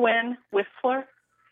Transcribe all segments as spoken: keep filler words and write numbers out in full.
Gwen Whistler.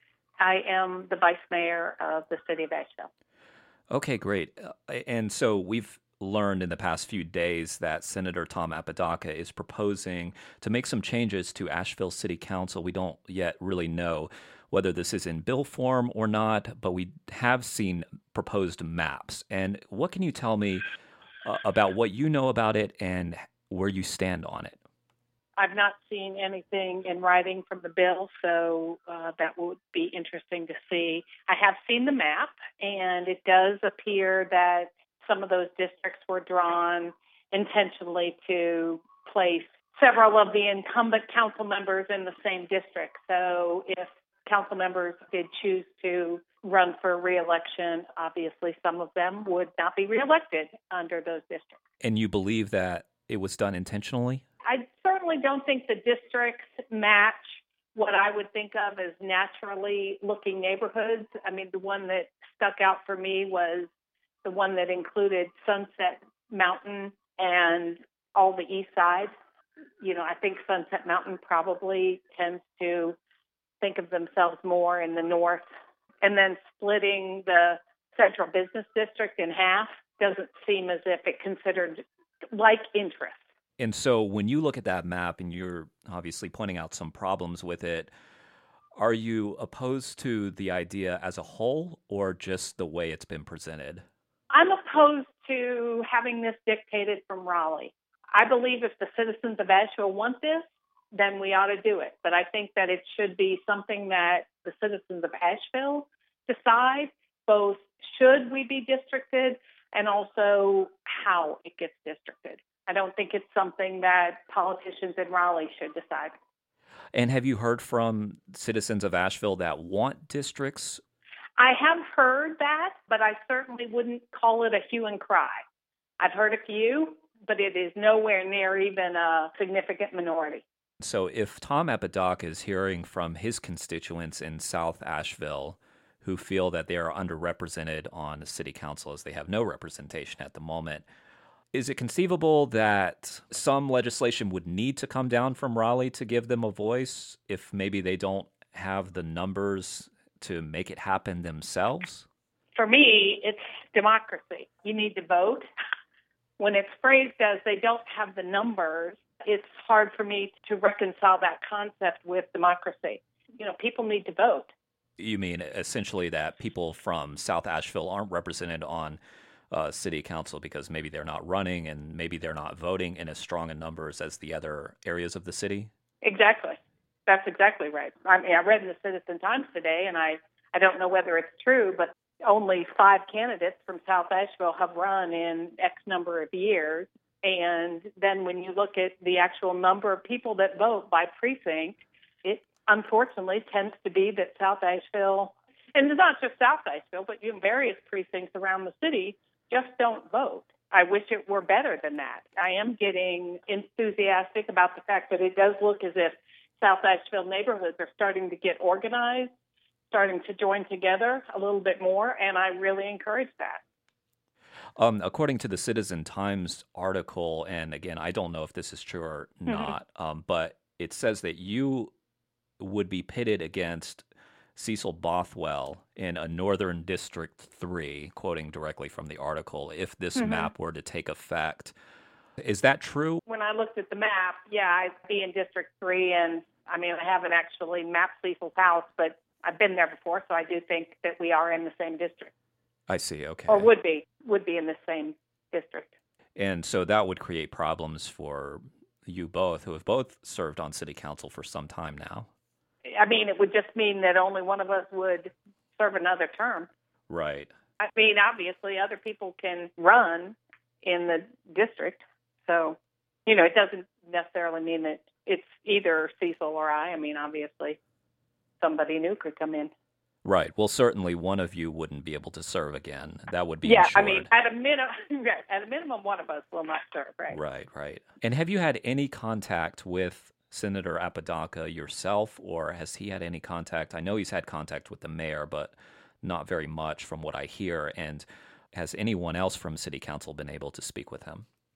I am the vice mayor of the city of Asheville. Okay, great. Uh, And so we've learned in the past few days that Senator Tom Apodaca is proposing to make some changes to Asheville City Council. We don't yet really know whether this is in bill form or not, but we have seen proposed maps. And what can you tell me uh, about what you know about it and where you stand on it? I've not seen anything in writing from the bill, so uh, that would be interesting to see. I have seen the map, and it does appear that some of those districts were drawn intentionally to place several of the incumbent council members in the same district. So if council members did choose to run for reelection, obviously some of them would not be reelected under those districts. And you believe that it was done intentionally? I certainly don't think the districts match what I would think of as naturally looking neighborhoods. I mean, the one that stuck out for me was the one that included Sunset Mountain and all the east side. You know, I think Sunset Mountain probably tends to think of themselves more in the north. And then splitting the central business district in half doesn't seem as if it considered like interest. And so when you look at that map and you're obviously pointing out some problems with it, are you opposed to the idea as a whole or just the way it's been presented? I'm opposed to having this dictated from Raleigh. I believe if the citizens of Asheville want this, then we ought to do it. But I think that it should be something that the citizens of Asheville decide, both should we be districted and also how it gets districted. I don't think it's something that politicians in Raleigh should decide. And have you heard from citizens of Asheville that want districts? I have heard that, but I certainly wouldn't call it a hue and cry. I've heard a few, but it is nowhere near even a significant minority. So if Tom Apodaca is hearing from his constituents in South Asheville who feel that they are underrepresented on the city council as they have no representation at the moment, is it conceivable that some legislation would need to come down from Raleigh to give them a voice if maybe they don't have the numbers to make it happen themselves? For me, it's democracy. You need to vote. When it's phrased as they don't have the numbers, it's hard for me to reconcile that concept with democracy. You know, people need to vote. You mean essentially that people from South Asheville aren't represented on Uh, city council because maybe they're not running and maybe they're not voting in as strong a numbers as the other areas of the city? Exactly. That's exactly right. I mean, I read in the Citizen Times today, and I, I don't know whether it's true, but only five candidates from South Asheville have run in X number of years. And then when you look at the actual number of people that vote by precinct, it unfortunately tends to be that South Asheville, and it's not just South Asheville, but you know, various precincts around the city just don't vote. I wish it were better than that. I am getting enthusiastic about the fact that it does look as if South Asheville neighborhoods are starting to get organized, starting to join together a little bit more, and I really encourage that. Um, according to the Citizen Times article, and again, I don't know if this is true or not, mm-hmm. um, but it says that you would be pitted against Cecil Bothwell in a Northern District three, quoting directly from the article, if this mm-hmm. map were to take effect. Is that true? When I looked at the map, yeah, I'd be in District three, and I mean, I haven't actually mapped Cecil's house, but I've been there before, so I do think that we are in the same district. I see, okay. Or would be, would be in the same district. And so that would create problems for you both, who have both served on city council for some time now. I mean, it would just mean that only one of us would serve another term. Right. I mean, obviously, other people can run in the district. So, you know, it doesn't necessarily mean that it's either Cecil or I. I mean, obviously, somebody new could come in. Right. Well, certainly one of you wouldn't be able to serve again. That would be yeah. insured. I mean, at a minimum, at a minimum, one of us will not serve. Right. Right. Right. And have you had any contact with Senator Apodaca yourself, or has he had any contact? I know he's had contact with the mayor, but not very much from what I hear. And has anyone else from city council been able to speak with him?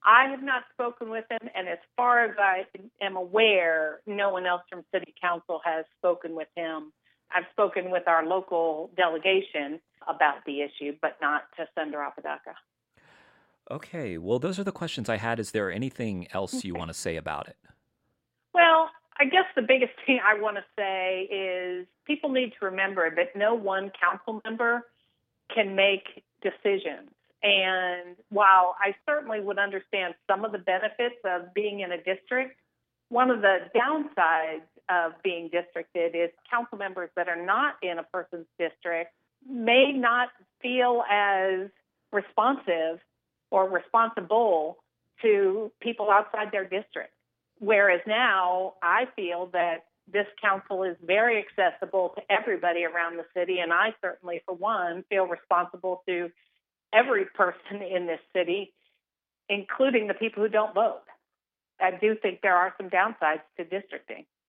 I have not spoken with him, and as far as I am aware, no one else from City Council has spoken with him. I've spoken with our local delegation about the issue, but not to Senator Apodaca. Okay, well, those are the questions I had. Is there anything else you Okay. want to say about it? Well, I guess the biggest thing I want to say is people need to remember that no one council member can make decisions. And while I certainly would understand some of the benefits of being in a district, one of the downsides of being districted is council members that are not in a person's district may not feel as responsive or responsible to people outside their district. Whereas now I feel that this council is very accessible to everybody around the city, and I certainly, for one, feel responsible to every person in this city, including the people who don't vote. I do think there are some downsides to districting.